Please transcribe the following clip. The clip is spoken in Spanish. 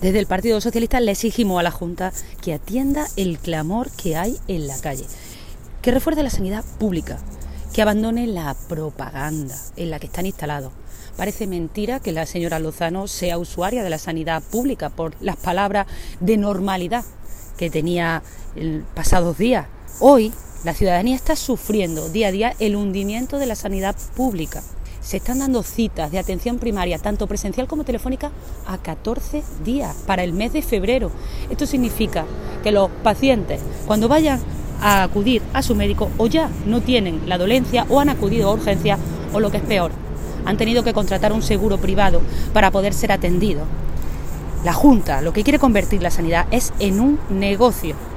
Desde el Partido Socialista le exigimos a la Junta que atienda el clamor que hay en la calle, que refuerce la sanidad pública, que abandone la propaganda en la que están instalados. Parece mentira que la señora Lozano sea usuaria de la sanidad pública por las palabras de normalidad que tenía en pasados días. Hoy la ciudadanía está sufriendo día a día el hundimiento de la sanidad pública. Se están dando citas de atención primaria, tanto presencial como telefónica, a 14 días para el mes de febrero. Esto significa que los pacientes, cuando vayan a acudir a su médico, o ya no tienen la dolencia o han acudido a urgencias, o lo que es peor, han tenido que contratar un seguro privado para poder ser atendidos. La Junta lo que quiere convertir la sanidad es en un negocio.